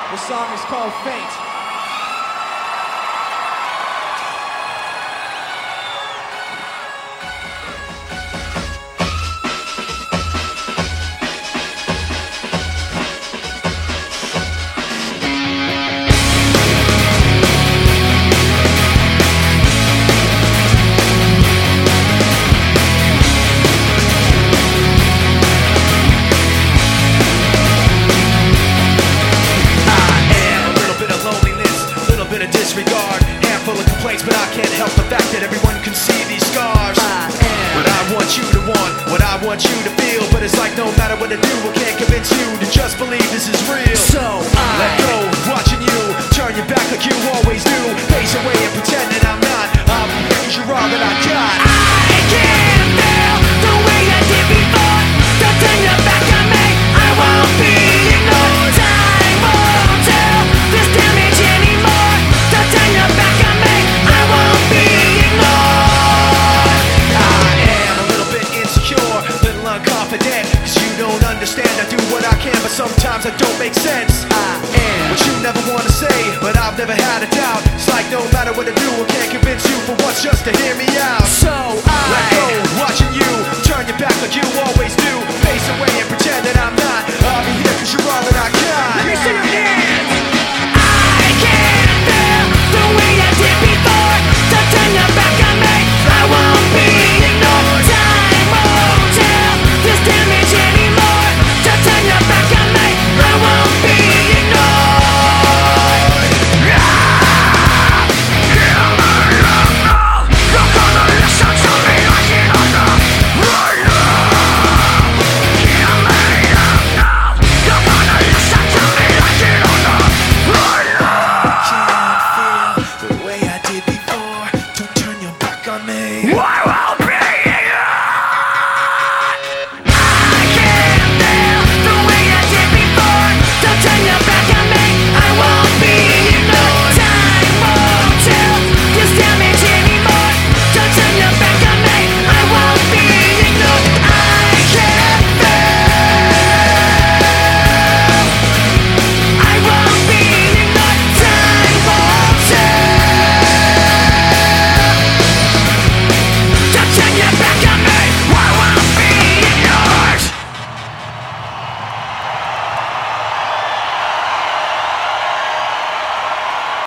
The song is called Faint. Disregard, handful of complaints, but I can't help the fact that everyone can see these scars. But I want you to want what I want you to feel. But it's like no matter what I do, I can't convince you to just believe this is real. So I let go, watching you turn your back like you always do. Face away and pretend that I'm not. I'm because you're all that I got. I can't feel the way I did before. Don't turn your back on me, I won't be ignored. Time won't tell this damage anymore. Don't turn your back on me, I won't be ignored. I am a little bit insecure, a little unconfident, cause you don't understand. I do what I can, but sometimes I don't make sense. I am what you never wanna say, but I've never had a doubt. It's like no matter what I do, I can't convince you for once just to hear me out. So I let go, watching you turn your back like you always do. Face away and pretend that I'm not.